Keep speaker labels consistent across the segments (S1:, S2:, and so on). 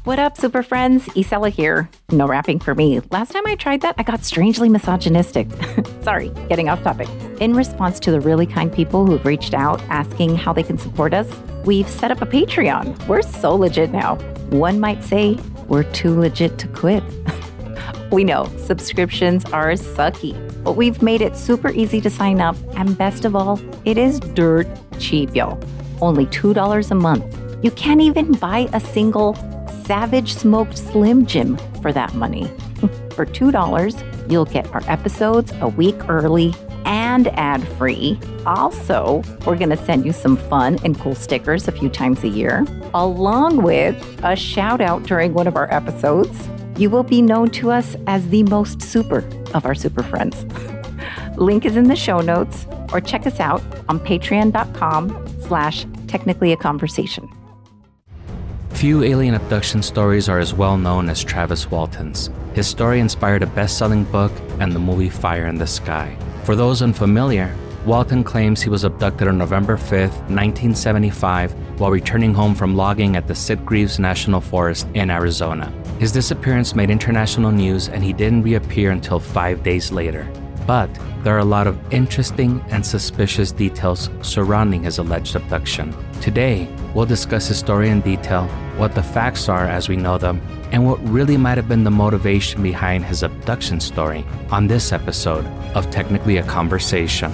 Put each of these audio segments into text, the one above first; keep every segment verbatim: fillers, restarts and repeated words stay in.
S1: What up, super friends? Isela here. No rapping for me. Last time I tried that, I got strangely misogynistic. Sorry, getting off topic. In response to the really kind people who've reached out asking how they can support us, we've set up a Patreon. We're so legit now. One might say we're too legit to quit. We know subscriptions are sucky, but we've made it super easy to sign up. And best of all, it is dirt cheap, y'all. Only two dollars a month. You can't even buy a single Savage Smoked Slim Jim for that money. For two dollars, you'll get our episodes a week early and ad-free. Also, we're going to send you some fun and cool stickers a few times a year, along with a shout-out during one of our episodes. You will be known to us as the most super of our super friends. Link is in the show notes, or check us out on patreon.com slash technically a conversation.
S2: Few alien abduction stories are as well known as Travis Walton's. His story inspired a best-selling book and the movie Fire in the Sky. For those unfamiliar, Walton claims he was abducted on November fifth, nineteen seventy-five, while returning home from logging at the Sitgreaves National Forest in Arizona. His disappearance made international news and he didn't reappear until five days later. But there are a lot of interesting and suspicious details surrounding his alleged abduction. Today, we'll discuss his story in detail, what the facts are as we know them, and what really might have been the motivation behind his abduction story on this episode of Technically a Conversation.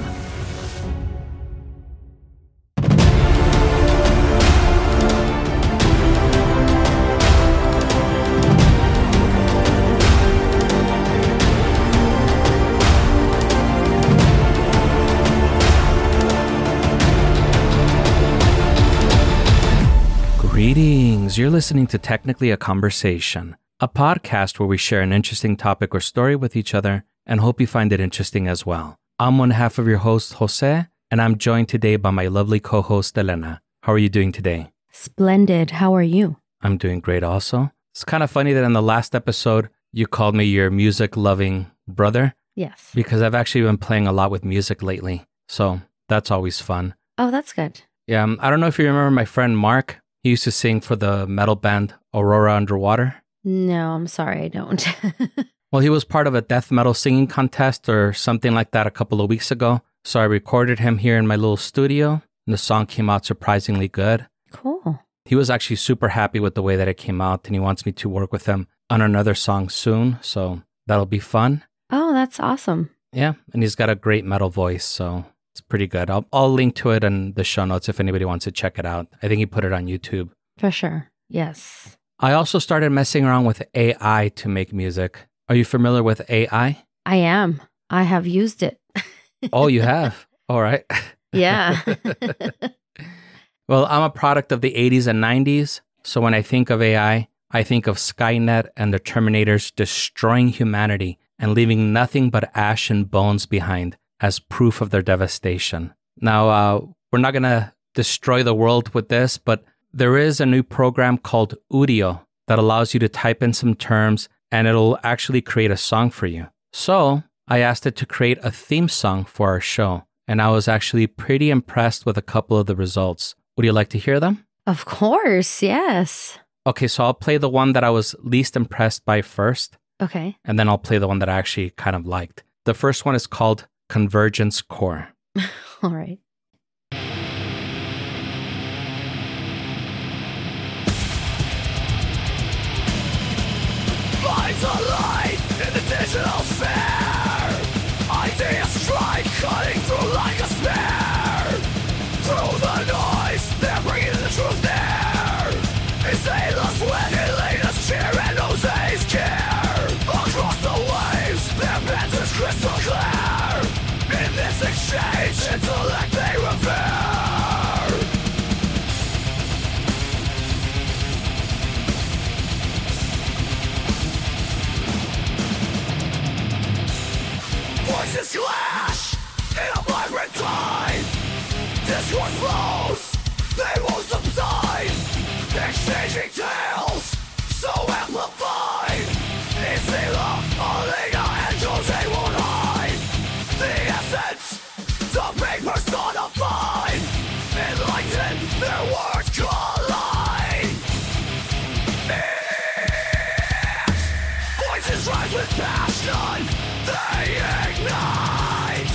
S2: Greetings, you're listening to Technically a Conversation, a podcast where we share an interesting topic or story with each other and hope you find it interesting as well. I'm one half of your host, Jose, and I'm joined today by my lovely co-host, Elena. How are you doing today?
S3: Splendid. How are you?
S2: I'm doing great also. It's kind of funny that in the last episode, you called me your music-loving brother.
S3: Yes.
S2: Because I've actually been playing a lot with music lately, so that's always fun.
S3: Oh, that's good.
S2: Yeah, um, I don't know if you remember my friend Mark. He used to sing for the metal band Aurora Underwater.
S3: No, I'm sorry, I don't.
S2: Well, he was part of a death metal singing contest or something like that a couple of weeks ago. So I recorded him here in my little studio, and the song came out surprisingly good.
S3: Cool.
S2: He was actually super happy with the way that it came out, and he wants me to work with him on another song soon. So that'll be fun.
S3: Oh, that's awesome.
S2: Yeah, and he's got a great metal voice, so it's pretty good. I'll, I'll link to it in the show notes if anybody wants to check it out. I think he put it on YouTube.
S3: For sure. Yes.
S2: I also started messing around with A I to make music. Are you familiar with A I?
S3: I am. I have used it.
S2: Oh, you have? All right.
S3: Yeah.
S2: Well, I'm a product of the eighties and nineties. So when I think of A I, I think of Skynet and the Terminators destroying humanity and leaving nothing but ash and bones behind as proof of their devastation. Now, uh, we're not going to destroy the world with this, but there is a new program called Udio that allows you to type in some terms and it'll actually create a song for you. So I asked it to create a theme song for our show, and I was actually pretty impressed with a couple of the results. Would you like to hear them?
S3: Of course, yes.
S2: Okay, so I'll play the one that I was least impressed by first.
S3: Okay.
S2: And then I'll play the one that I actually kind of liked. The first one is called Convergence Core.
S3: All right.
S4: Lines of light in the digital sphere. Ideas strike, cutting through like a spear. Through the noise, they're bringing the truth near. It's aimless when it laid us cheer and knows he's care. Across the waves, their bent is crystal clear. In this exchange, intellect they revere. Voices clash in a vibrant tide. Discourse flows, they won't subside. Exchanging tales strives with passion, they ignite.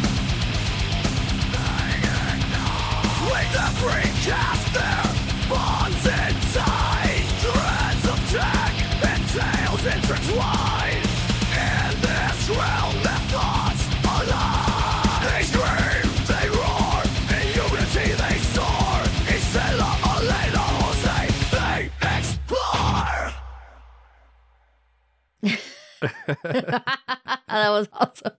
S4: They ignite. With the free cast their bonds inside. Threads of tech and tales intertwined. In this realm their thoughts align. They scream, they roar, in unity they soar. Isela, Elena, Jose, they explore.
S3: That was awesome.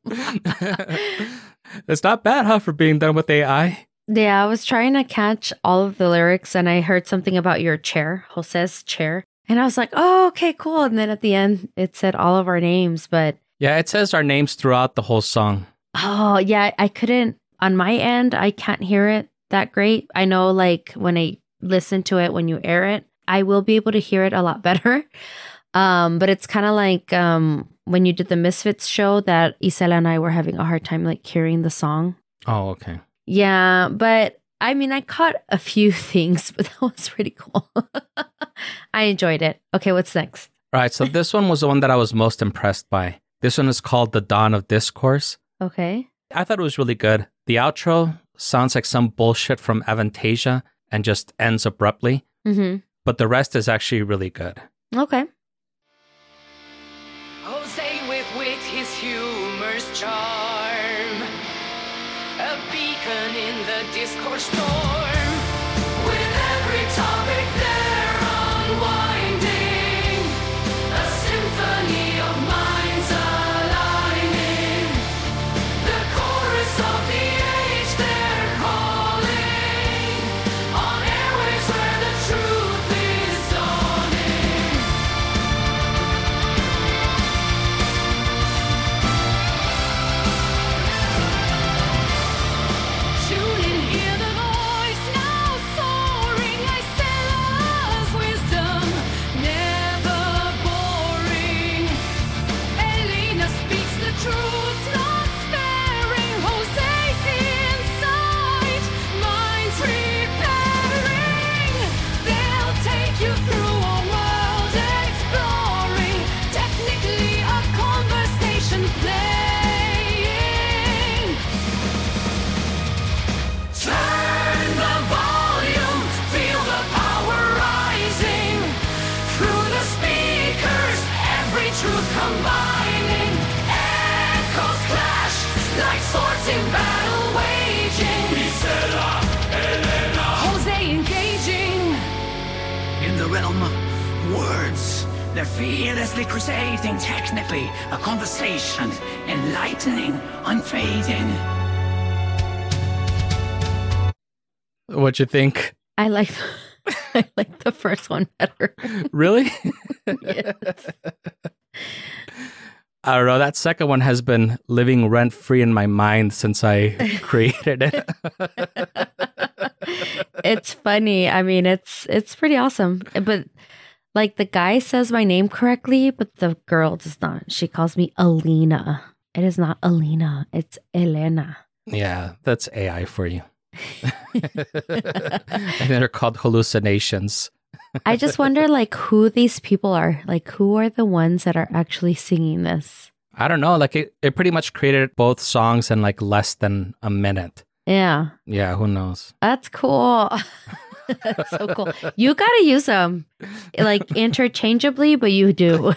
S2: It's not bad, huh, for being done with A I?
S3: Yeah, I was trying to catch all of the lyrics and I heard something about your chair, Jose's chair. And I was like, oh, okay, cool. And then at the end, it said all of our names. But
S2: Yeah, it says our names throughout the whole song.
S3: oh, yeah, I couldn't, on my end, I can't hear it that great. I know, like, when I listen to it, when you air it, I will be able to hear it a lot better. Um, but it's kind of like um, when you did the Misfits show that Isela and I were having a hard time, like, hearing the song.
S2: Oh, okay.
S3: Yeah, but I mean, I caught a few things, but that was pretty cool. I enjoyed it. Okay, what's next?
S2: All right, so this one was the one that I was most impressed by. This one is called The Dawn of Discourse.
S3: Okay.
S2: I thought it was really good. The outro sounds like some bullshit from Avantasia and just ends abruptly,
S3: Mm-hmm.
S2: but the rest is actually really good.
S3: Okay.
S5: Jose with wit, his humor's charm, a beacon in the discourse storm. With every topic they're unwinding, a symphony of minds aligning. The chorus of the age they're calling, on airwaves where the truth is dawning. Tune in, hear the voice now soaring. Isela's wisdom, never boring. Elena speaks the truth, not sparing. Jose's insight, minds repairing. They'll take you through a world exploring. Technically a conversation playing. Turn the volume, feel the power rising. Through the speakers, every truth combining. Echoes clash like swords in battle waging. Isela, Elena, Jose engaging.
S6: In the realm of words, they're fearlessly crusading. Technically, a conversation, enlightening, unfading.
S2: What'd you think?
S3: I like I like the first one better.
S2: Really?
S3: Yes.
S2: I don't know. That second one has been living rent free in my mind since I created it.
S3: It's funny. I mean, it's it's pretty awesome. But like the guy says my name correctly, but the girl does not. She calls me Alina. It is not Alina. It's Elena.
S2: Yeah, that's A I for you. And they're called hallucinations.
S3: I just wonder like who these people are. Like who are the ones that are actually singing this?
S2: I don't know. Like it, it pretty much created both songs in like less than a minute.
S3: Yeah.
S2: Yeah, who knows?
S3: That's cool. That's so cool. You got to use them like interchangeably, but you do.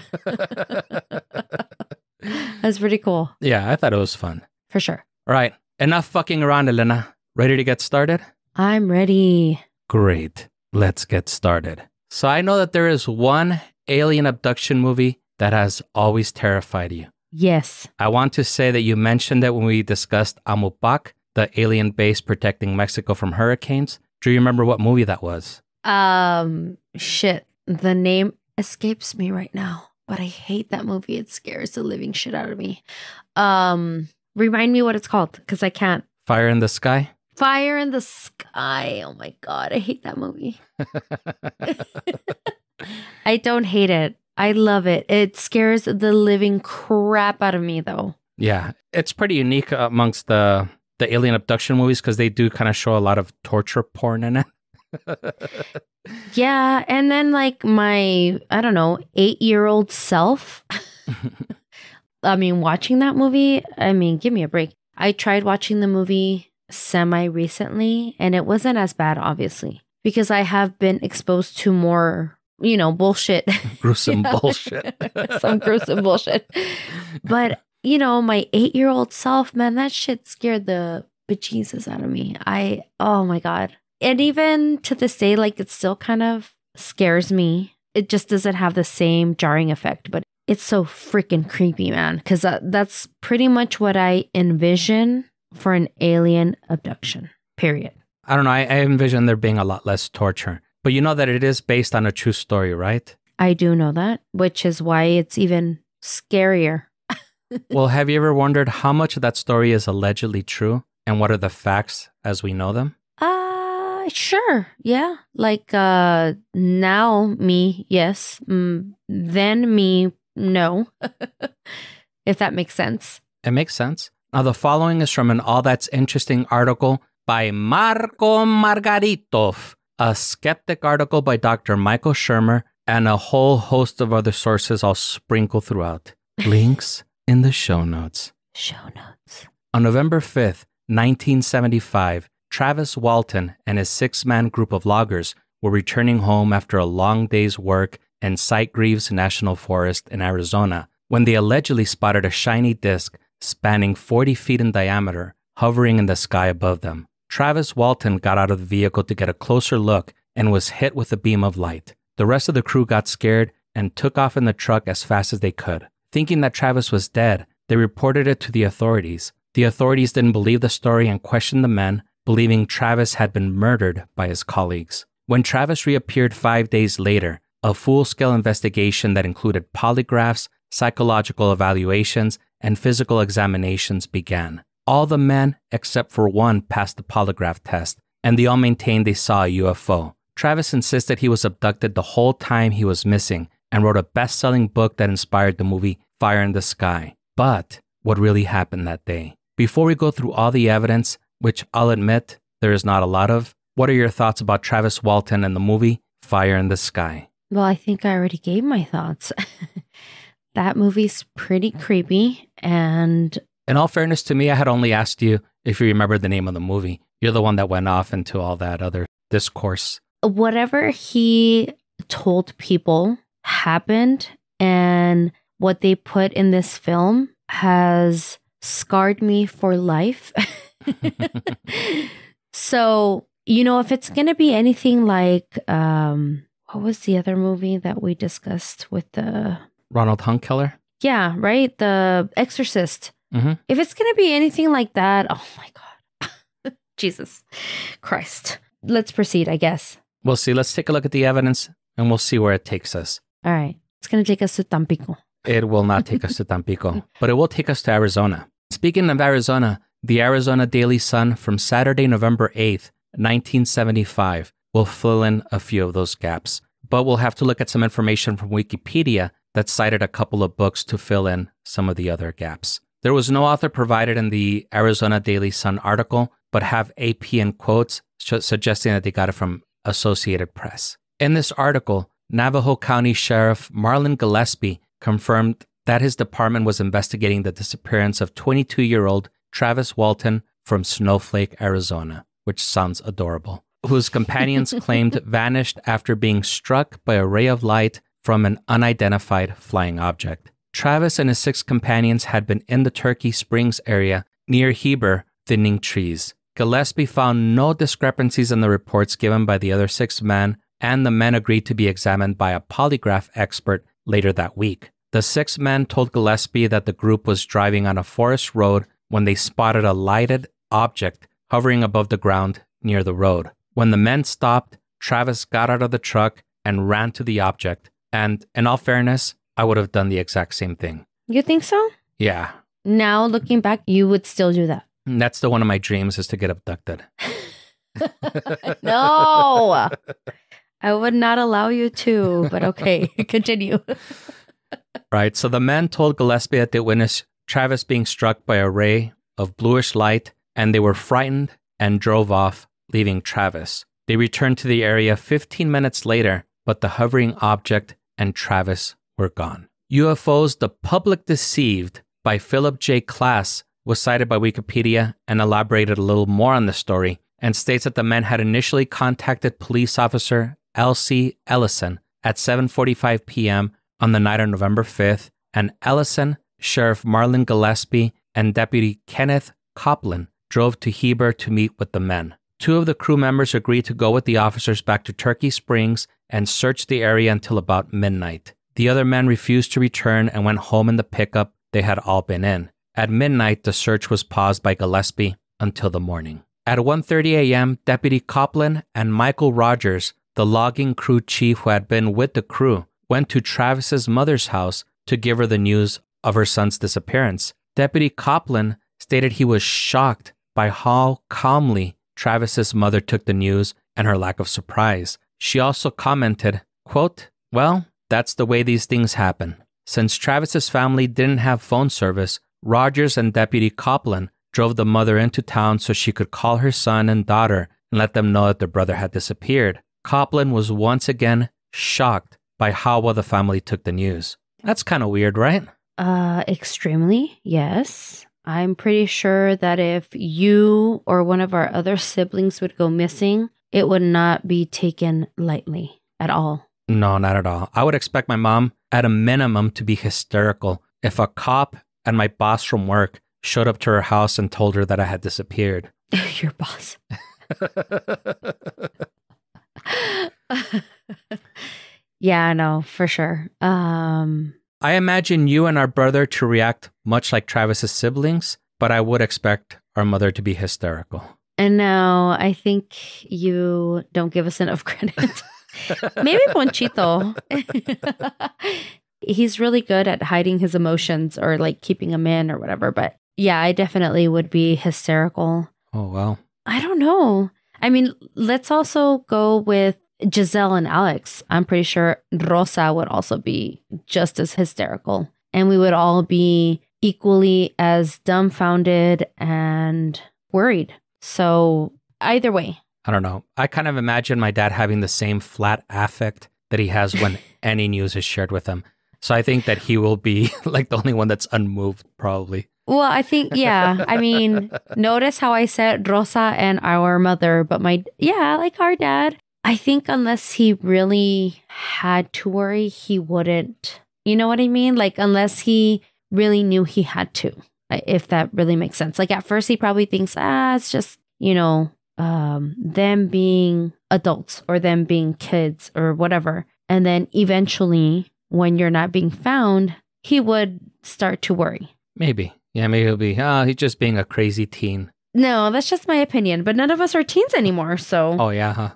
S3: That's pretty cool.
S2: Yeah, I thought it was fun.
S3: For sure.
S2: All right. Enough fucking around, Elena. Ready to get started?
S3: I'm ready.
S2: Great. Let's get started. So I know that there is one alien abduction movie that has always terrified you.
S3: Yes.
S2: I want to say that you mentioned it when we discussed Amopac, the alien base protecting Mexico from hurricanes. Do you remember what movie that was?
S3: Um, shit. The name escapes me right now, but I hate that movie. It scares the living shit out of me. Um, remind me what it's called because I can't.
S2: Fire in the Sky?
S3: Fire in the Sky. Oh my God. I hate that movie. I don't hate it. I love it. It scares the living crap out of me though.
S2: Yeah, it's pretty unique amongst the the alien abduction movies because they do kind of show a lot of torture porn in it.
S3: Yeah. And then like my, I don't know, eight year old self I mean, watching that movie, I mean, give me a break. I tried watching the movie semi recently, and it wasn't as bad, obviously, because I have been exposed to more, you know, bullshit.
S2: Gruesome bullshit.
S3: Some gruesome bullshit. But, you know, my eight year old self, man, that shit scared the bejesus out of me. I, oh my God. And even to this day, like, it still kind of scares me. It just doesn't have the same jarring effect, but it's so freaking creepy, man. Because that, that's pretty much what I envision for an alien abduction, period.
S2: I don't know. I, I envision there being a lot less torture. But you know that it is based on a true story, right?
S3: I do know that, which is why it's even scarier.
S2: Well, have you ever wondered how much of that story is allegedly true? And what are the facts as we know them?
S3: Uh, sure. Yeah. Like, uh, now me, yes. Mm, then me, no. If that makes sense.
S2: It makes sense. Now, the following is from an All That's Interesting article by Marco Margaritov, a skeptic article by Doctor Michael Shermer, and a whole host of other sources I'll sprinkle throughout. Links in the show notes.
S3: Show notes.
S2: On November fifth, nineteen seventy-five, Travis Walton and his six-man group of loggers were returning home after a long day's work in Sitgreaves National Forest in Arizona when they allegedly spotted a shiny disc spanning forty feet in diameter hovering in the sky above them. Travis Walton got out of the vehicle to get a closer look and was hit with a beam of light. The rest of the crew got scared and took off in the truck as fast as they could. Thinking that Travis was dead, they reported it to the authorities. The authorities didn't believe the story and questioned the men, believing Travis had been murdered by his colleagues. When Travis reappeared five days later, a full-scale investigation that included polygraphs, psychological evaluations, and physical examinations began. All the men, except for one, passed the polygraph test, and they all maintained they saw a U F O. Travis insisted he was abducted the whole time he was missing and wrote a best-selling book that inspired the movie Fire in the Sky. But what really happened that day? Before we go through all the evidence, which I'll admit there is not a lot of, what are your thoughts about Travis Walton and the movie Fire in the Sky?
S3: Well, I think I already gave my thoughts. That movie's pretty creepy, and
S2: in all fairness to me, I had only asked you if you remember the name of the movie. You're the one that went off into all that other discourse.
S3: Whatever he told people happened, and what they put in this film has scarred me for life. So, you know, if it's going to be anything like, um, what was the other movie that we discussed with the...
S2: Ronald Hunkeler?
S3: Yeah, right? The Exorcist.
S2: Mm-hmm.
S3: If it's going to be anything like that, oh my God. Jesus Christ. Let's proceed, I guess.
S2: We'll see. Let's take a look at the evidence and we'll see where it takes us.
S3: All right. It's going to take us to Tampico.
S2: It will not take us to Tampico, but it will take us to Arizona. Speaking of Arizona, the Arizona Daily Sun from Saturday, November eighth, nineteen seventy-five will fill in a few of those gaps. But we'll have to look at some information from Wikipedia that cited a couple of books to fill in some of the other gaps. There was no author provided in the Arizona Daily Sun article, but have A P in quotes suggesting that they got it from Associated Press. In this article, Navajo County Sheriff Marlon Gillespie confirmed that his department was investigating the disappearance of twenty-two-year-old Travis Walton from Snowflake, Arizona, which sounds adorable, whose companions claimed vanished after being struck by a ray of light from an unidentified flying object. Travis and his six companions had been in the Turkey Springs area near Heber thinning trees. Gillespie found no discrepancies in the reports given by the other six men, and the men agreed to be examined by a polygraph expert later that week. The six men told Gillespie that the group was driving on a forest road when they spotted a lighted object hovering above the ground near the road. When the men stopped, Travis got out of the truck and ran to the object. And in all fairness, I would have done the exact same thing.
S3: You think so?
S2: Yeah.
S3: Now, looking back, you would still do that.
S2: And that's the one of my dreams, is to get abducted.
S3: No, I would not allow you to, but okay, continue.
S2: Right. So the men told Gillespie that they witnessed Travis being struck by a ray of bluish light, and they were frightened and drove off, leaving Travis. They returned to the area fifteen minutes later, but the hovering object and Travis were gone. U F Os, The Public Deceived by Philip J. Klass was cited by Wikipedia and elaborated a little more on the story and states that the men had initially contacted police officer Elsie Ellison at seven forty-five p.m. on the night of November fifth, and Ellison, Sheriff Marlon Gillespie, and Deputy Kenneth Copeland drove to Heber to meet with the men. Two of the crew members agreed to go with the officers back to Turkey Springs and search the area until about midnight. The other men refused to return and went home in the pickup they had all been in. At midnight, the search was paused by Gillespie until the morning. At one thirty a.m., Deputy Copeland and Michael Rogers, the logging crew chief who had been with the crew, went to Travis's mother's house to give her the news of her son's disappearance. Deputy Copeland stated he was shocked by how calmly Travis's mother took the news and her lack of surprise. She also commented, quote, "Well, that's the way these things happen." Since Travis's family didn't have phone service, Rogers and Deputy Copeland drove the mother into town so she could call her son and daughter and let them know that their brother had disappeared. Copeland was once again shocked by how well the family took the news. That's kind of weird, right?
S3: Uh, extremely, yes. I'm pretty sure that if you or one of our other siblings would go missing, it would not be taken lightly at all.
S2: No, not at all. I would expect my mom, at a minimum, to be hysterical if a cop and my boss from work showed up to her house and told her that I had disappeared.
S3: Your boss. Yeah, no, for sure. Um,
S2: I imagine you and our brother to react much like Travis's siblings, but I would expect our mother to be hysterical.
S3: And now I think you don't give us enough credit. Maybe Ponchito. He's really good at hiding his emotions or like keeping them in or whatever. But yeah, I definitely would be hysterical.
S2: Oh, wow.
S3: I don't know. I mean, let's also go with Giselle and Alex. I'm pretty sure Rosa would also be just as hysterical. And we would all be equally as dumbfounded and worried. So either way.
S2: I don't know. I kind of imagine my dad having the same flat affect that he has when any news is shared with him. So I think that he will be like the only one that's unmoved, probably.
S3: Well, I think, yeah. I mean, notice how I said Rosa and our mother, but my, yeah, like our dad. I think unless he really had to worry, he wouldn't. You know what I mean? Like, unless he really knew he had to, if that really makes sense. Like, at first, he probably thinks, ah, it's just, you know, um, them being adults or them being kids or whatever. And then eventually, when you're not being found, he would start to worry.
S2: Maybe. Yeah, maybe he'll be, oh, he's just being a crazy teen.
S3: No, that's just my opinion. But none of us are teens anymore, so.
S2: Oh, yeah, huh?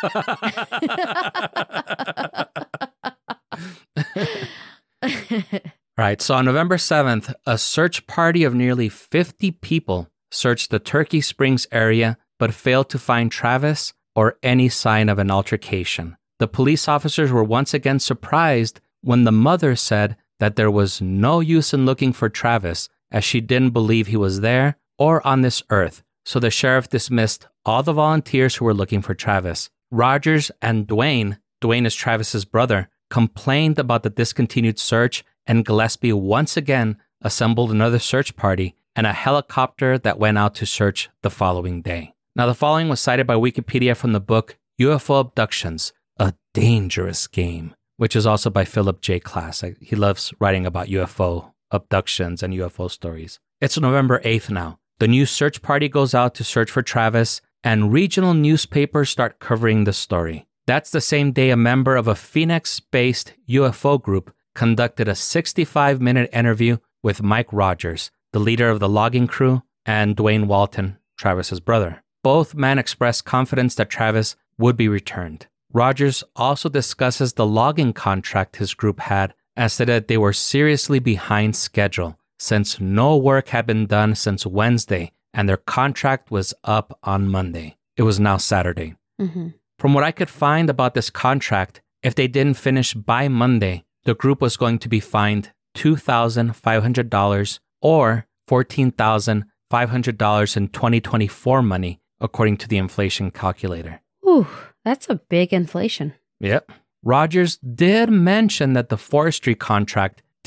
S2: Right. So on November seventh, a search party of nearly fifty people searched the Turkey Springs area, but failed to find Travis or any sign of an altercation. The police officers were once again surprised when the mother said that there was no use in looking for Travis, as she didn't believe he was there or on this earth. So the sheriff dismissed all the volunteers who were looking for Travis. Rogers and Dwayne, Dwayne is Travis's brother, complained about the discontinued search, and Gillespie once again assembled another search party and a helicopter that went out to search the following day. Now, the following was cited by Wikipedia from the book U F O Abductions, A Dangerous Game, which is also by Philip J. Klass. He loves writing about U F O abductions and U F O stories. It's November eighth now. The new search party goes out to search for Travis, and regional newspapers start covering the story. That's the same day a member of a Phoenix-based U F O group conducted a sixty-five minute interview with Mike Rogers, the leader of the logging crew, and Dwayne Walton, Travis's brother. Both men expressed confidence that Travis would be returned. Rogers also discusses the logging contract his group had and said that they were seriously behind schedule since no work had been done since Wednesday and their contract was up on Monday. It was now Saturday.
S3: Mm-hmm.
S2: From what I could find about this contract, if they didn't finish by Monday, the group was going to be fined two thousand five hundred dollars or fourteen thousand five hundred dollars in twenty twenty-four money, according to the inflation calculator.
S3: Ooh, that's a big inflation.
S2: Yep. Rogers did mention that the forestry contract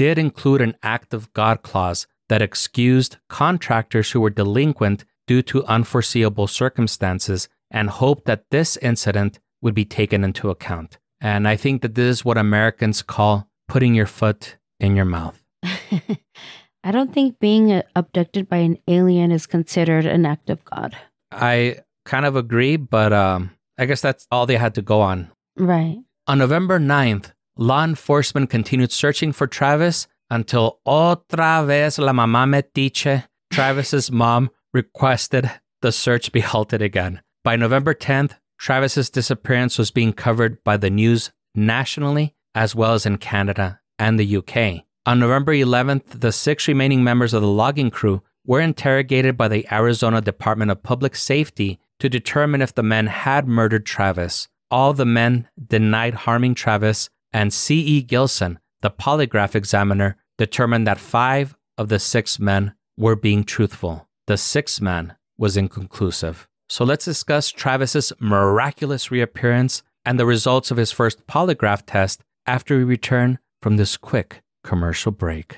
S2: did include an act of God clause that excused contractors who were delinquent due to unforeseeable circumstances and hoped that this incident would be taken into account. And I think that this is what Americans call putting your foot in your mouth.
S3: I don't think being abducted by an alien is considered an act of God.
S2: I kind of agree, but um, I guess that's all they had to go on.
S3: Right.
S2: On November ninth, law enforcement continued searching for Travis until otra vez la mamá metiche, Travis's mom, requested the search be halted again. By November tenth, Travis's disappearance was being covered by the news nationally as well as in Canada and the U K. On November eleventh, the six remaining members of the logging crew were interrogated by the Arizona Department of Public Safety to determine if the men had murdered Travis. All the men denied harming Travis, and C E. Gilson, the polygraph examiner, determined that five of the six men were being truthful. The sixth man was inconclusive. So let's discuss Travis's miraculous reappearance and the results of his first polygraph test after we return from this quick commercial break.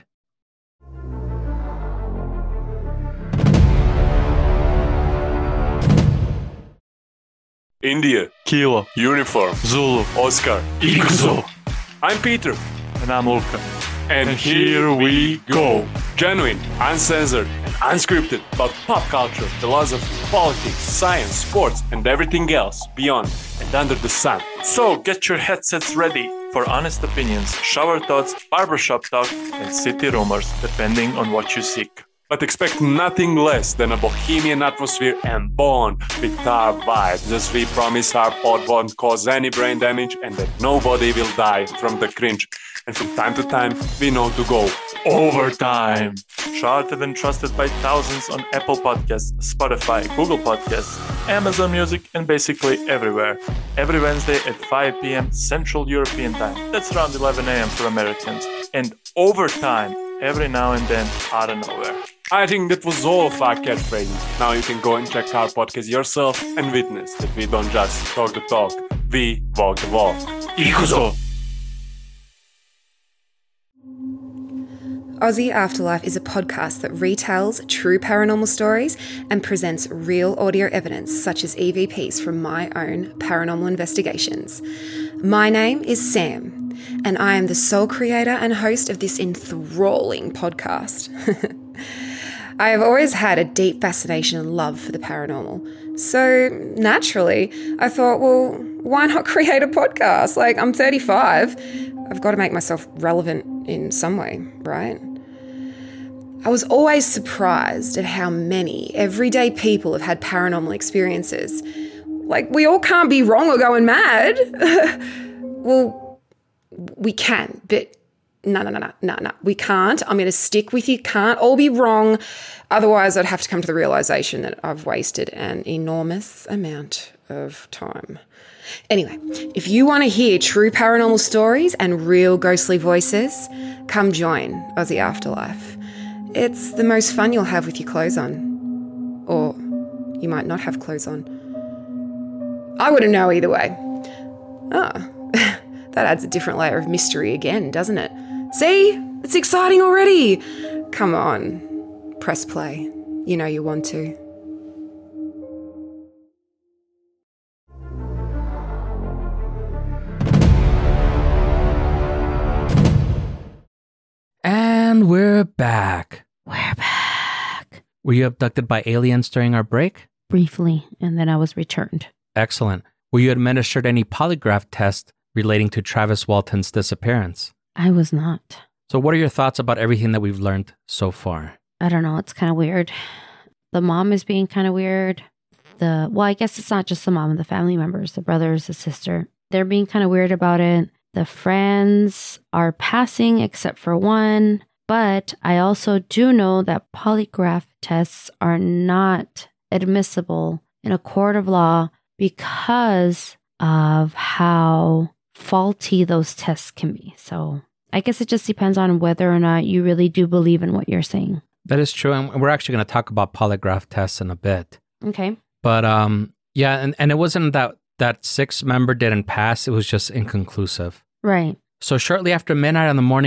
S7: India, Kilo, Uniform, Zulu, Oscar, Ikuzo. I'm Peter.
S8: And I'm Luca.
S7: And, and here we go. Genuine, uncensored, and unscripted about pop culture, philosophy, politics, science, sports, and everything else beyond and under the sun.
S8: So get your headsets ready for honest opinions, shower thoughts, barbershop talk, and city rumors, depending on what you seek.
S7: But expect nothing less than a bohemian atmosphere and born with our vibes, as we promise our pod won't cause any brain damage and that nobody will die from the cringe. And from time to time, we know to go overtime.
S8: Charted and trusted by thousands on Apple Podcasts, Spotify, Google Podcasts, Amazon Music, and basically everywhere. Every Wednesday at five p.m. Central European Time. That's around eleven a.m. for Americans. And overtime every now and then out of nowhere.
S7: I think that was all of our catchphrases. Now you can go and check our podcast yourself and witness that we don't just talk the talk, we walk the walk.
S8: Ikuzo!
S9: Aussie Afterlife is a podcast that retells true paranormal stories and presents real audio evidence such as E V Ps from my own paranormal investigations. My name is Sam, and I am the sole creator and host of this enthralling podcast. I have always had a deep fascination and love for the paranormal. So naturally, I thought, well, why not create a podcast? Like, I'm thirty-five. I've got to make myself relevant in some way, right? I was always surprised at how many everyday people have had paranormal experiences. Like, we all can't be wrong or going mad. Well, we can, but no, no, no, no, no, no, we can't. I'm going to stick with you. Can't all be wrong. Otherwise, I'd have to come to the realization that I've wasted an enormous amount of time. Anyway, if you want to hear true paranormal stories and real ghostly voices, come join Aussie Afterlife. It's the most fun you'll have with your clothes on. Or you might not have clothes on. I wouldn't know either way. Oh, that adds a different layer of mystery again, doesn't it? See? It's exciting already. Come on. Press play. You know you want to.
S2: And we're back.
S3: We're back.
S2: Were you abducted by aliens during our break?
S3: Briefly, and then I was returned.
S2: Excellent. Were you administered any polygraph tests relating to Travis Walton's disappearance?
S3: I was not.
S2: So what are your thoughts about everything that we've learned so far?
S3: I don't know. It's kind of weird. The mom is being kind of weird. The Well, I guess it's not just the mom, the family members, the brothers, the sister. They're being kind of weird about it. The friends are passing except for one. But I also do know that polygraph tests are not admissible in a court of law because of how faulty those tests can be. So I guess it just depends on whether or not you really do believe in what you're saying.
S2: That is true. And we're actually going to talk about polygraph tests in a bit.
S3: Okay.
S2: But um, yeah, and, and it wasn't that that sixth member didn't pass. It was just inconclusive.
S3: Right.
S2: So shortly after midnight on the morning of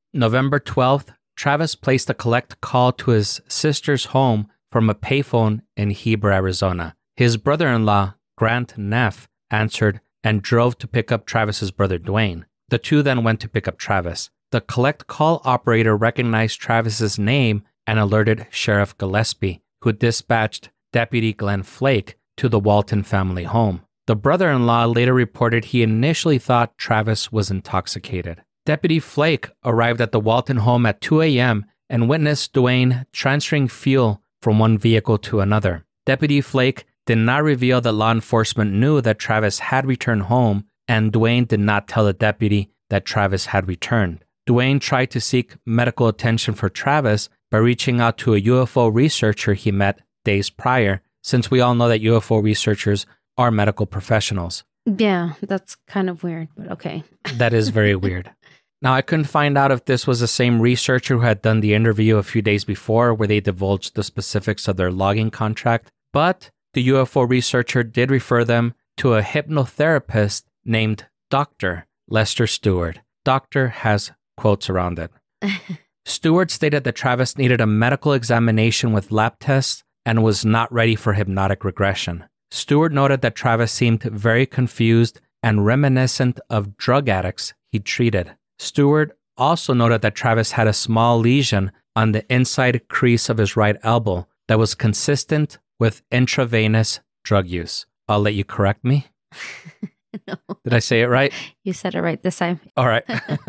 S2: November twelfth, Travis placed a collect call to his sister's home from a payphone in Heber, Arizona. His brother-in-law, Grant Neff, answered and drove to pick up Travis's brother Dwayne. The two then went to pick up Travis. The collect call operator recognized Travis's name and alerted Sheriff Gillespie, who dispatched Deputy Glenn Flake to the Walton family home. The brother-in-law later reported he initially thought Travis was intoxicated. Deputy Flake arrived at the Walton home at two a.m. and witnessed Dwayne transferring fuel from one vehicle to another. Deputy Flake did not reveal that law enforcement knew that Travis had returned home, and Dwayne did not tell the deputy that Travis had returned. Dwayne tried to seek medical attention for Travis by reaching out to a U F O researcher he met days prior, since we all know that U F O researchers are medical professionals.
S3: Yeah, that's kind of weird, but okay.
S2: That is very weird. Now, I couldn't find out if this was the same researcher who had done the interview a few days before where they divulged the specifics of their logging contract, but the U F O researcher did refer them to a hypnotherapist named Doctor Lester Stewart. Doctor has quotes around it. Stewart stated that Travis needed a medical examination with lab tests and was not ready for hypnotic regression. Stewart noted that Travis seemed very confused and reminiscent of drug addicts he treated. Stewart also noted that Travis had a small lesion on the inside crease of his right elbow that was consistent with intravenous drug use. I'll let you correct me.
S3: No.
S2: Did I say it right?
S3: You said it right this time.
S2: All right.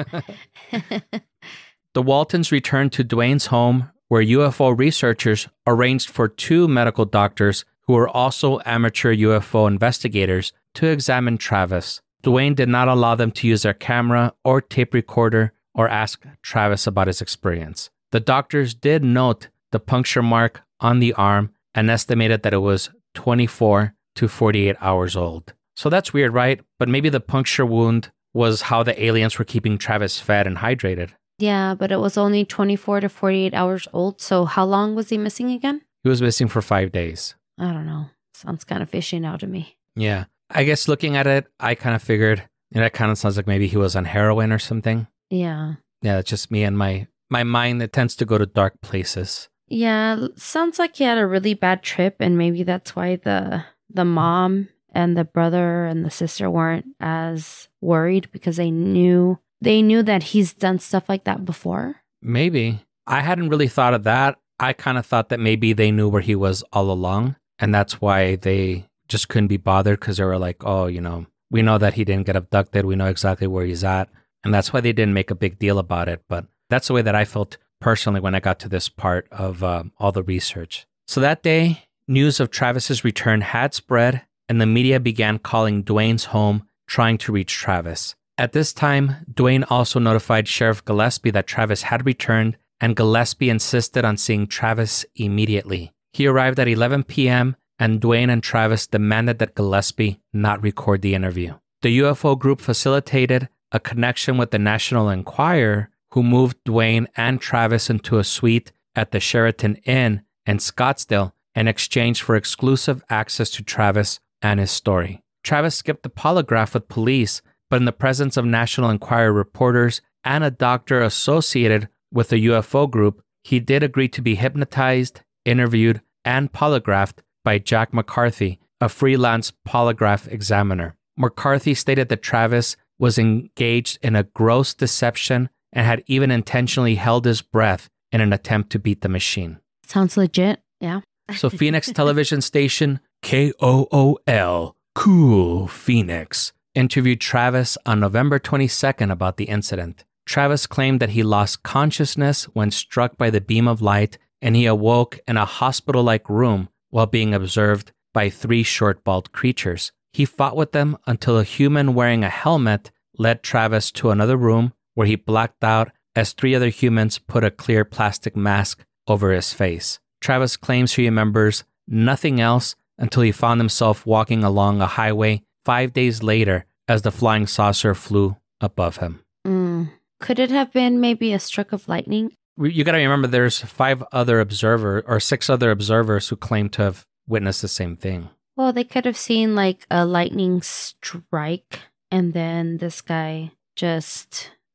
S2: The Waltons returned to Dwayne's home, where U F O researchers arranged for two medical doctors who were also amateur U F O investigators to examine Travis. Dwayne did not allow them to use their camera or tape recorder or ask Travis about his experience. The doctors did note the puncture mark on the arm and estimated that it was twenty-four to forty-eight hours old. So that's weird, right? But maybe the puncture wound was how the aliens were keeping Travis fed and hydrated.
S3: Yeah, but it was only twenty-four to forty-eight hours old. So how long was he missing again?
S2: He was missing for five days.
S3: I don't know. Sounds kind of fishy now to me.
S2: Yeah. I guess looking at it, I kind of figured, and that kind of sounds like maybe he was on heroin or something.
S3: Yeah.
S2: Yeah, it's just me and my, my mind that tends to go to dark places.
S3: Yeah, sounds like he had a really bad trip, and maybe that's why the the mom and the brother and the sister weren't as worried, because they knew they knew that he's done stuff like that before.
S2: Maybe. I hadn't really thought of that. I kind of thought that maybe they knew where he was all along, and that's why they just couldn't be bothered, because they were like, oh, you know, we know that he didn't get abducted. We know exactly where he's at. And that's why they didn't make a big deal about it. But that's the way that I felt personally when I got to this part of um, all the research. So that day, news of Travis's return had spread, and the media began calling Dwayne's home, trying to reach Travis. At this time, Dwayne also notified Sheriff Gillespie that Travis had returned, and Gillespie insisted on seeing Travis immediately. He arrived at eleven p.m., and Dwayne and Travis demanded that Gillespie not record the interview. The U F O group facilitated a connection with the National Enquirer, who moved Dwayne and Travis into a suite at the Sheraton Inn in Scottsdale in exchange for exclusive access to Travis and his story. Travis skipped the polygraph with police, but in the presence of National Enquirer reporters and a doctor associated with the U F O group, he did agree to be hypnotized, interviewed, and polygraphed by Jack McCarthy, a freelance polygraph examiner. McCarthy stated that Travis was engaged in a gross deception and had even intentionally held his breath in an attempt to beat the machine.
S3: Sounds legit, yeah.
S2: So Phoenix television station K O O L, Cool Phoenix, interviewed Travis on November twenty-second about the incident. Travis claimed that he lost consciousness when struck by the beam of light, and he awoke in a hospital-like room while being observed by three short, bald creatures. He fought with them until a human wearing a helmet led Travis to another room where he blacked out as three other humans put a clear plastic mask over his face. Travis claims he remembers nothing else until he found himself walking along a highway five days later as the flying saucer flew above him.
S3: Mm. Could it have been maybe a stroke of lightning?
S2: You got to remember there's five other observers or six other observers who claim to have witnessed the same thing.
S3: Well, they could have seen like a lightning strike, and then this guy just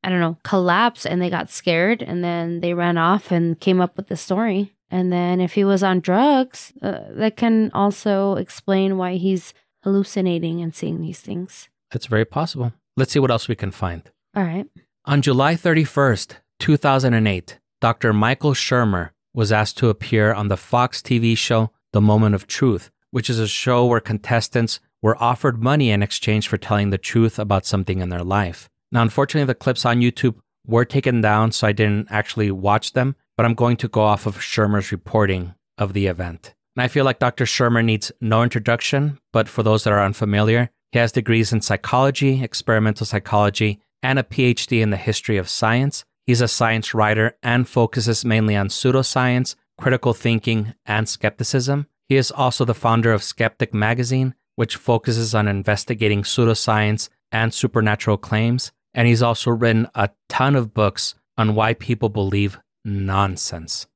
S3: I don't know, collapse and they got scared and then they ran off and came up with the story. And then if he was on drugs, uh, that can also explain why he's hallucinating and seeing these things.
S2: It's very possible. Let's see what else we can find.
S3: All right.
S2: On July thirty-first, two thousand eight, Doctor Michael Shermer was asked to appear on the Fox T V show The Moment of Truth, which is a show where contestants were offered money in exchange for telling the truth about something in their life. Now, unfortunately, the clips on YouTube were taken down, so I didn't actually watch them, but I'm going to go off of Shermer's reporting of the event. And I feel like Doctor Shermer needs no introduction, but for those that are unfamiliar, he has degrees in psychology, experimental psychology, and a P H D in the history of science. He's a science writer and focuses mainly on pseudoscience, critical thinking, and skepticism. He is also the founder of Skeptic Magazine, which focuses on investigating pseudoscience and supernatural claims. And he's also written a ton of books on why people believe nonsense.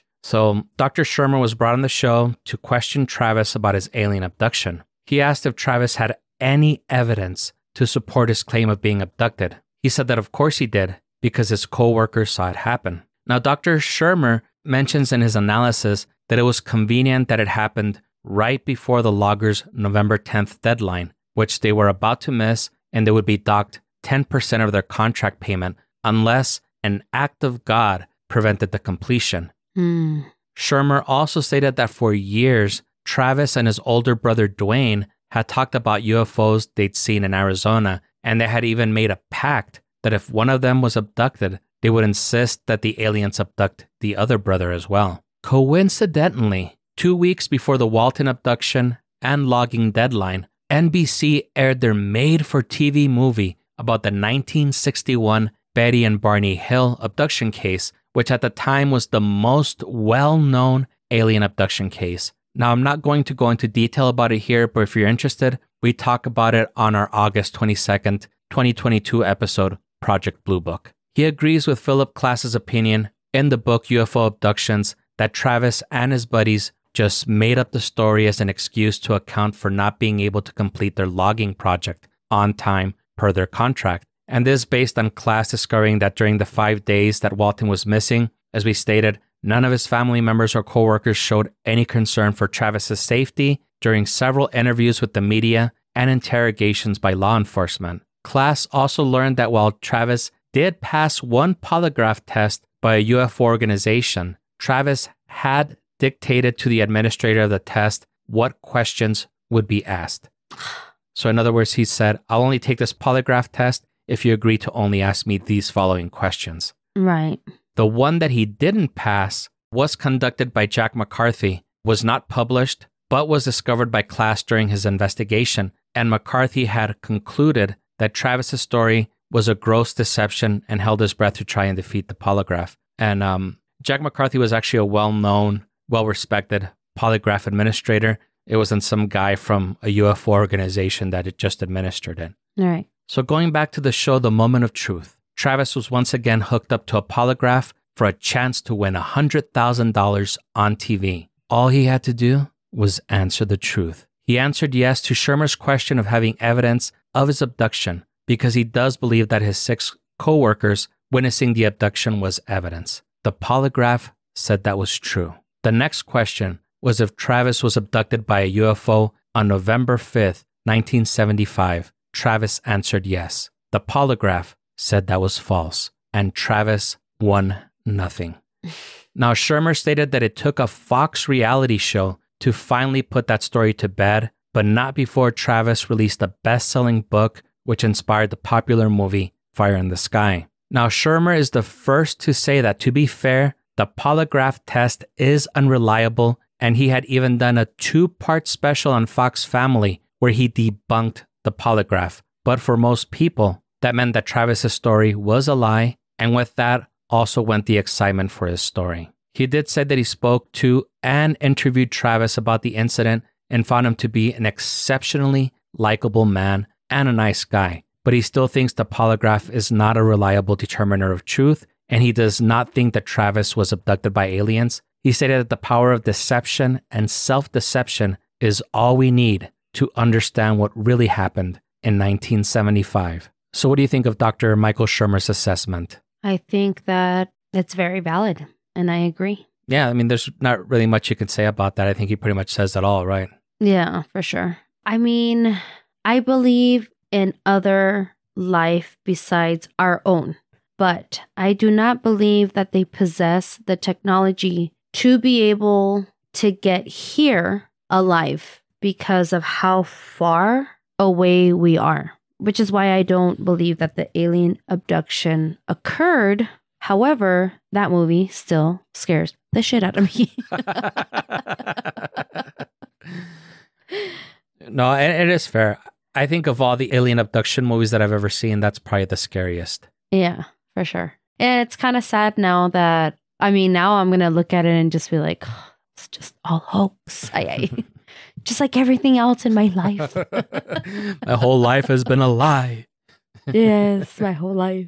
S2: So Doctor Shermer was brought on the show to question Travis about his alien abduction. He asked if Travis had any evidence to support his claim of being abducted. He said that of course he did, because his co-workers saw it happen. Now, Doctor Shermer mentions in his analysis that it was convenient that it happened right before the loggers' November tenth deadline, which they were about to miss, and they would be docked ten percent of their contract payment unless an act of God prevented the completion.
S3: Hmm.
S2: Shermer also stated that for years, Travis and his older brother Dwayne had talked about U F Os they'd seen in Arizona, and they had even made a pact that if one of them was abducted, they would insist that the aliens abduct the other brother as well. Coincidentally, two weeks before the Walton abduction and logging deadline, N B C aired their made-for-T V movie about the nineteen sixty-one Betty and Barney Hill abduction case, which at the time was the most well-known alien abduction case. Now, I'm not going to go into detail about it here, but if you're interested, we talk about it on our August twenty-second, twenty twenty-two episode, Project Blue Book. He agrees with Philip Klass's opinion in the book U F O Abductions that Travis and his buddies just made up the story as an excuse to account for not being able to complete their logging project on time per their contract. And this based on Klass discovering that during the five days that Walton was missing, as we stated, none of his family members or coworkers showed any concern for Travis's safety during several interviews with the media and interrogations by law enforcement. Klass also learned that while Travis did pass one polygraph test by a U F O organization, Travis had dictated to the administrator of the test what questions would be asked. So in other words, he said, I'll only take this polygraph test if you agree to only ask me these following questions.
S3: Right.
S2: The one that he didn't pass was conducted by Jack McCarthy, was not published, but was discovered by Klass during his investigation. And McCarthy had concluded that Travis's story was a gross deception and held his breath to try and defeat the polygraph. And um, Jack McCarthy was actually a well-known, well-respected polygraph administrator. It wasn't some guy from a U F O organization that it just administered it.
S3: All right.
S2: So going back to the show, The Moment of Truth, Travis was once again hooked up to a polygraph for a chance to win one hundred thousand dollars on T V. All he had to do was answer the truth. He answered yes to Shermer's question of having evidence of his abduction because he does believe that his six co-workers witnessing the abduction was evidence. The polygraph said that was true. The next question was if Travis was abducted by a U F O on November fifth, nineteen seventy-five. Travis answered yes. The polygraph said that was false, and Travis won nothing. Now, Shermer stated that it took a Fox reality show to finally put that story to bed, but not before Travis released a best-selling book which inspired the popular movie Fire in the Sky. Now, Shermer is the first to say that, to be fair, the polygraph test is unreliable, and he had even done a two-part special on Fox Family where he debunked the polygraph. But for most people, that meant that Travis's story was a lie, and with that also went the excitement for his story. He did say that he spoke to and interviewed Travis about the incident and found him to be an exceptionally likable man and a nice guy, but he still thinks the polygraph is not a reliable determiner of truth, and he does not think that Travis was abducted by aliens. He stated that the power of deception and self-deception is all we need to understand what really happened in nineteen seventy-five. So what do you think of Doctor Michael Shermer's assessment?
S3: I think that it's very valid, and I agree.
S2: Yeah, I mean, there's not really much you can say about that. I think he pretty much says it all, right?
S3: Yeah, for sure. I mean, I believe in other life besides our own, but I do not believe that they possess the technology to be able to get here alive because of how far away we are, which is why I don't believe that the alien abduction occurred. However, that movie still scares the shit out of me.
S2: No, it, it is fair. I think of all the alien abduction movies that I've ever seen, that's probably the scariest.
S3: Yeah, for sure. And it's kind of sad now that, I mean, now I'm going to look at it and just be like, oh, it's just all hoax. I, I, just like everything else in my life.
S2: My whole life has been a lie.
S3: Yes, my whole life.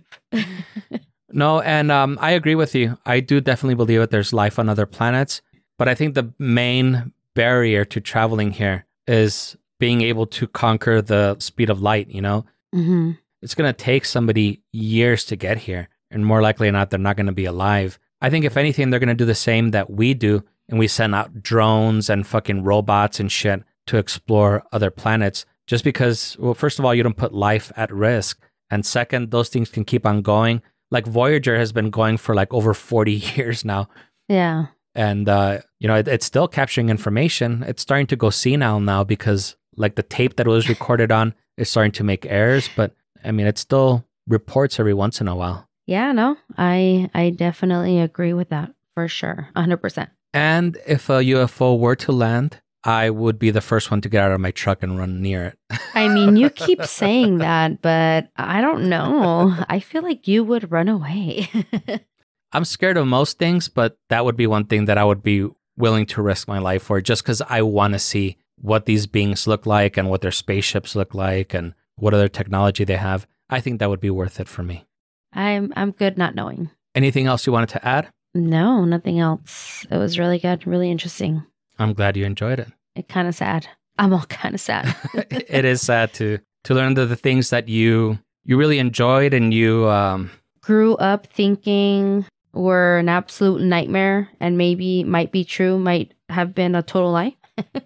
S2: No, and um, I agree with you. I do definitely believe that there's life on other planets. But I think the main barrier to traveling here is being able to conquer the speed of light, you know?
S3: Mm-hmm.
S2: It's going to take somebody years to get here. And more likely than not, they're not going to be alive. I think if anything, they're going to do the same that we do. And we send out drones and fucking robots and shit to explore other planets. Just because, well, first of all, you don't put life at risk. And second, those things can keep on going. Like Voyager has been going for like over forty years now.
S3: Yeah.
S2: And, uh, you know, it, it's still capturing information. It's starting to go senile now because like the tape that it was recorded on is starting to make errors. But I mean, it still reports every once in a while.
S3: Yeah, no, I I definitely agree with that for sure. one hundred percent.
S2: And if a U F O were to land, I would be the first one to get out of my truck and run near it.
S3: I mean, you keep saying that, but I don't know. I feel like you would run away.
S2: I'm scared of most things, but that would be one thing that I would be willing to risk my life for just because I want to see what these beings look like and what their spaceships look like and what other technology they have. I think that would be worth it for me.
S3: I'm I'm good not knowing.
S2: Anything else you wanted to add?
S3: No, nothing else. It was really good, really interesting.
S2: I'm glad you enjoyed it.
S3: It kind of sad. I'm all kind of sad.
S2: It is sad to to learn the, the things that you you really enjoyed and you um
S3: grew up thinking were an absolute nightmare and maybe might be true, might have been a total lie.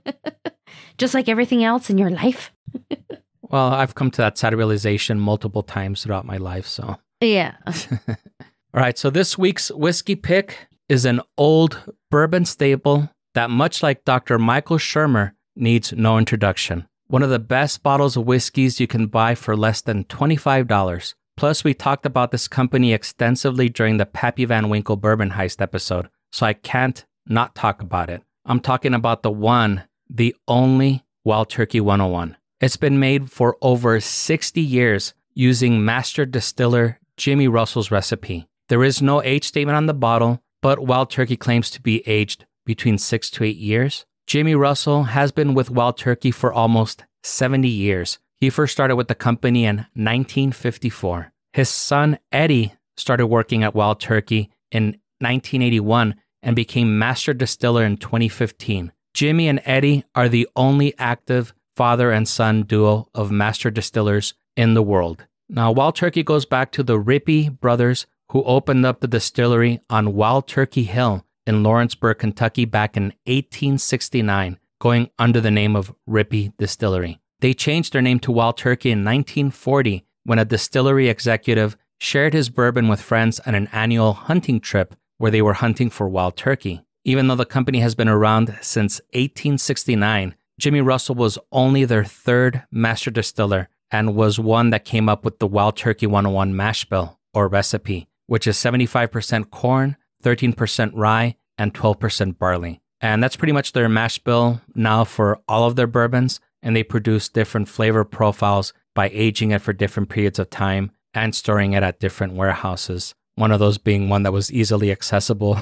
S3: Just like everything else in your life.
S2: Well, I've come to that sad realization multiple times throughout my life, so.
S3: Yeah.
S2: All right, so this week's whiskey pick is an old bourbon staple that, much like Doctor Michael Shermer, needs no introduction. One of the best bottles of whiskeys you can buy for less than twenty-five dollars. Plus, we talked about this company extensively during the Pappy Van Winkle Bourbon Heist episode, so I can't not talk about it. I'm talking about the one, the only Wild Turkey one oh one. It's been made for over sixty years using master distiller Jimmy Russell's recipe. There is no age statement on the bottle, but Wild Turkey claims to be aged between six to eight years. Jimmy Russell has been with Wild Turkey for almost seventy years. He first started with the company in nineteen fifty-four. His son, Eddie, started working at Wild Turkey in nineteen eighty-one and became master distiller in twenty fifteen. Jimmy and Eddie are the only active father and son duo of master distillers in the world. Now, Wild Turkey goes back to the Rippey brothers, who opened up the distillery on Wild Turkey Hill in Lawrenceburg, Kentucky back in eighteen sixty-nine, going under the name of Rippey Distillery. They changed their name to Wild Turkey in nineteen forty when a distillery executive shared his bourbon with friends on an annual hunting trip where they were hunting for wild turkey. Even though the company has been around since eighteen sixty-nine, Jimmy Russell was only their third master distiller and was one that came up with the Wild Turkey one oh one mash bill or recipe, which is seventy-five percent corn, thirteen percent rye, and twelve percent barley. And that's pretty much their mash bill now for all of their bourbons, and they produce different flavor profiles by aging it for different periods of time and storing it at different warehouses. One of those being one that was easily accessible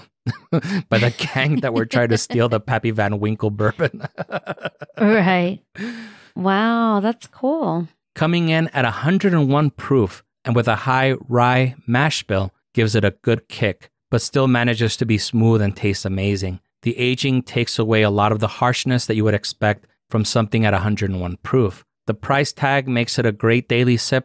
S2: by the gang that were trying to steal the Pappy Van Winkle bourbon.
S3: Right. Wow, that's cool.
S2: Coming in at one hundred one proof and with a high rye mash bill gives it a good kick, but still manages to be smooth and taste amazing. The aging takes away a lot of the harshness that you would expect from something at one hundred one proof. The price tag makes it a great daily sipper,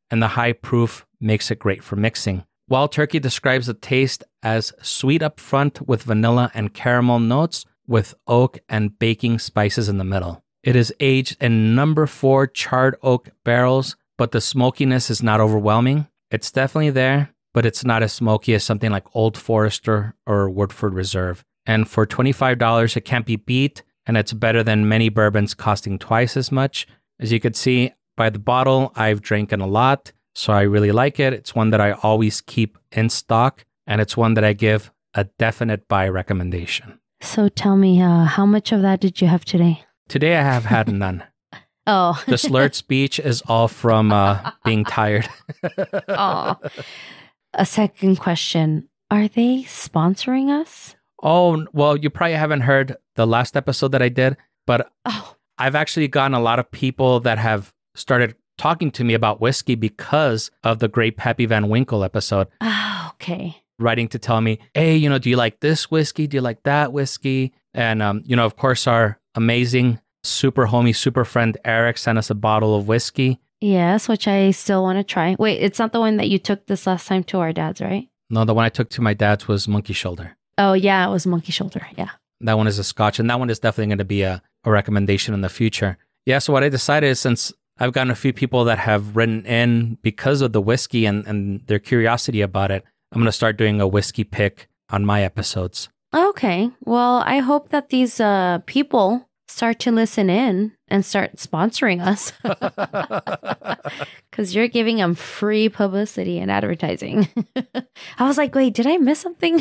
S2: and the high proof makes it great for mixing. Wild Turkey describes the taste as sweet up front with vanilla and caramel notes with oak and baking spices in the middle. It is aged in number four charred oak barrels, but the smokiness is not overwhelming. It's definitely there, but it's not as smoky as something like Old Forester or Woodford Reserve. And for twenty-five dollars, it can't be beat, and it's better than many bourbons costing twice as much. As you can see by the bottle, I've drinking a lot, so I really like it. It's one that I always keep in stock, and it's one that I give a definite buy recommendation.
S3: So tell me, uh, how much of that did you have today?
S2: Today I have had none.
S3: Oh.
S2: The slurred speech is all from uh, being tired.
S3: Oh. A second question. Are they sponsoring us?
S2: Oh, well, you probably haven't heard the last episode that I did, but
S3: Oh.
S2: I've actually gotten a lot of people that have started talking to me about whiskey because of the great Pappy Van Winkle episode.
S3: Oh, okay.
S2: Writing to tell me, hey, you know, do you like this whiskey? Do you like that whiskey? And, um, you know, of course, our amazing super homie, super friend Eric sent us a bottle of whiskey.
S3: Yes, which I still want to try. Wait, it's not the one that you took this last time to our dad's, right?
S2: No, the one I took to my dad's was Monkey Shoulder.
S3: Oh, yeah, it was Monkey Shoulder. Yeah.
S2: That one is a Scotch, and that one is definitely going to be a, a recommendation in the future. Yeah, so what I decided is, since I've gotten a few people that have written in because of the whiskey and, and their curiosity about it, I'm going to start doing a whiskey pick on my episodes.
S3: Okay. Well, I hope that these uh, people start to listen in and start sponsoring us. Because you're giving them free publicity and advertising. I was like, wait, did I miss something?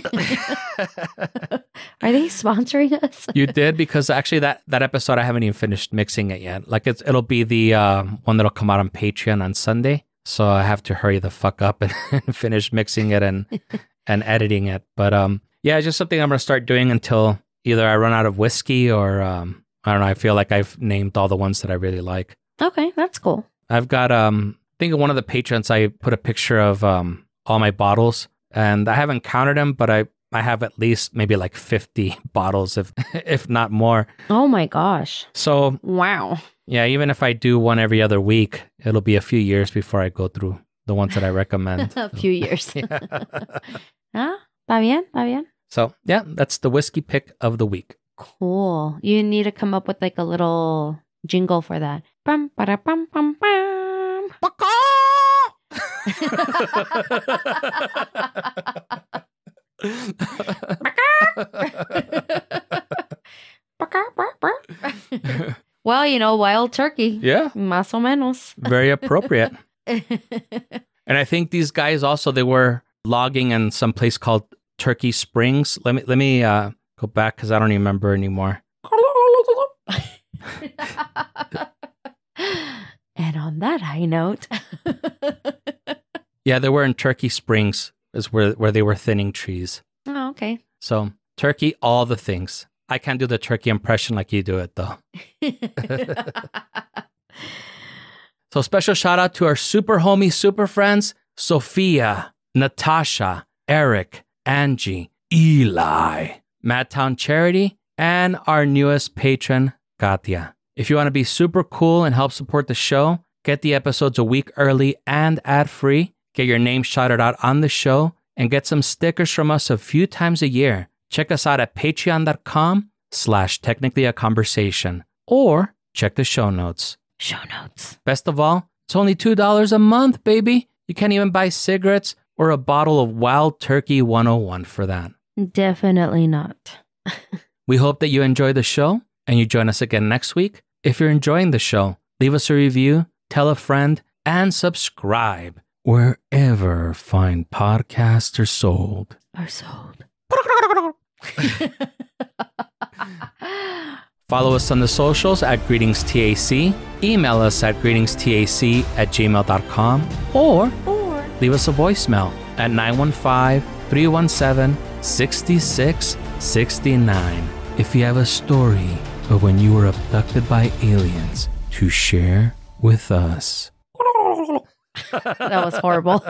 S3: Are they sponsoring us?
S2: You did, because actually that, that episode, I haven't even finished mixing it yet. Like it's, it'll be the uh, one that'll come out on Patreon on Sunday. So I have to hurry the fuck up and, and finish mixing it and and editing it. But um, yeah, it's just something I'm going to start doing until either I run out of whiskey or um, I don't know. I feel like I've named all the ones that I really like.
S3: Okay, that's cool.
S2: I've got, um, I think in one of the Patreons, I put a picture of um, all my bottles, and I haven't counted them, but I, I have at least maybe like fifty bottles, if if not more.
S3: Oh my gosh.
S2: So,
S3: wow.
S2: Yeah, even if I do one every other week, it'll be a few years before I go through the ones that I recommend.
S3: A few years. Ah, va bien, va bien.
S2: So, yeah, that's the whiskey pick of the week.
S3: Cool. You need to come up with like a little jingle for that. Bum, ba-da, bum, bum, bum. Well, you know, wild turkey.
S2: Yeah.
S3: Más o menos.
S2: Very appropriate. And I think these guys also, they were logging in some place called Turkey Springs. Let me let me uh, go back because I don't even remember anymore.
S3: And on that high note.
S2: Yeah, they were in Turkey Springs, is where, where they were thinning trees.
S3: Oh, okay.
S2: So, turkey, all the things. I can't do the turkey impression like you do it, though. So, special shout out to our super homie, super friends, Sophia, Natasha, Eric, Angie, Eli, Madtown Charity, and our newest patron, Katya. If you want to be super cool and help support the show, get the episodes a week early and ad-free, get your name shouted out on the show, and get some stickers from us a few times a year. Check us out at patreon.com slash technically a conversation, or check the show notes.
S3: Show notes.
S2: Best of all, it's only two dollars a month, baby. You can't even buy cigarettes or a bottle of Wild Turkey one oh one for that.
S3: Definitely not.
S2: We hope that you enjoy the show and you join us again next week. If you're enjoying the show, leave us a review, tell a friend, and subscribe wherever fine podcasts are sold.
S3: Are sold.
S2: Follow us on the socials at GreetingsTAC. Email us at greetingstac at gmail dot com. Or,
S3: or
S2: leave us a voicemail at nine one five, three one seven, six six six nine. If you have a story of when you were abducted by aliens to share with us.
S3: That was horrible.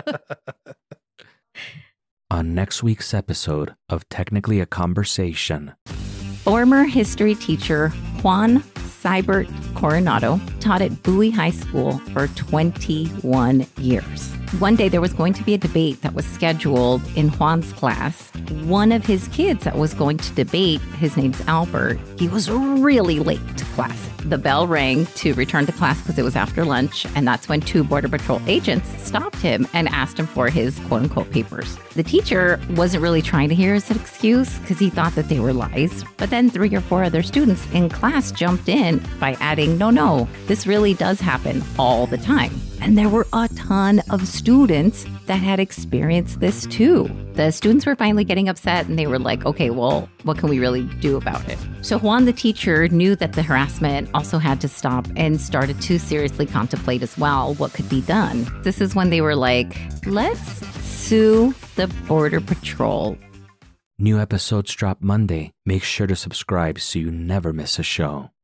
S2: On next week's episode of Technically a Conversation.
S1: Former history teacher Juan Seibert Coronado taught at Bowie High School for twenty-one years. One day there was going to be a debate that was scheduled in Juan's class. One of his kids that was going to debate, his name's Albert, he was really late to class. The bell rang to return to class because it was after lunch, and that's when two Border Patrol agents stopped him and asked him for his quote-unquote papers. The teacher wasn't really trying to hear his excuse because he thought that they were lies, but then three or four other students in class jumped in by adding, no, no, this really does happen all the time. And there were a ton of students that had experienced this too. The students were finally getting upset and they were like, okay, well, what can we really do about it? So Juan, the teacher, knew that the harassment also had to stop and started to seriously contemplate as well what could be done. This is when they were like, let's sue the Border Patrol.
S2: New episodes drop Monday. Make sure to subscribe so you never miss a show.